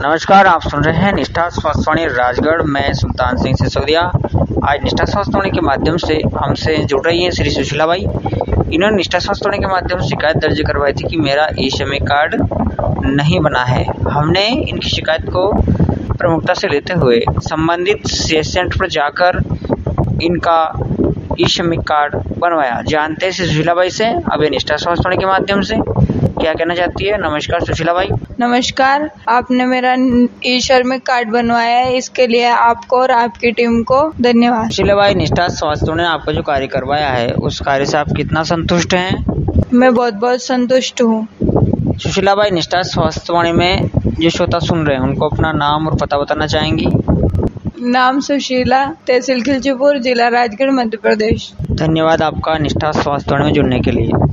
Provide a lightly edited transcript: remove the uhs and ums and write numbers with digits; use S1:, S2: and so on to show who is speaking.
S1: नमस्कार, आप सुन रहे हैं निष्ठा स्वास्थ्यवाणी राजगढ़। मैं सुल्तान सिंह सिसोदिया। आज निष्ठा स्वास्थ्यवाणी के माध्यम से हमसे जुड़ रही हैं श्री सुशीला बाई। इन्होंने निष्ठा स्वास्थ्यवाणी के माध्यम से शिकायत दर्ज करवाई थी कि मेरा ई-श्रमिक कार्ड नहीं बना है। हमने इनकी शिकायत को प्रमुखता से लेते हुए संबंधित सीएस सेंटर पर जाकर इनका ई-श्रमिक कार्ड बनवाया। जानते हैं सुशीला बाई से अब ये निष्ठा स्वास्थ्यवाणी के माध्यम से क्या कहना चाहती है। नमस्कार सुशीला बाई।
S2: नमस्कार, आपने मेरा ई-श्रमिक कार्ड बनवाया है, इसके लिए आपको और आपकी टीम को धन्यवाद।
S1: सुशीला बाई, निष्ठा स्वास्थ्यवाणी ने आपको जो कार्य करवाया है उस कार्य से आप कितना संतुष्ट हैं?
S2: मैं बहुत संतुष्ट हूँ।
S1: सुशीला बाई, निष्ठा स्वास्थ्यवाणी में जो श्रोता सुन रहे हैं उनको अपना नाम और पता बताना चाहेंगी?
S2: नाम सुशीला, तहसील खिलचीपुर, जिला राजगढ़, मध्य प्रदेश।
S1: धन्यवाद आपका निष्ठा स्वास्थ्यवाणी में जुड़ने के लिए।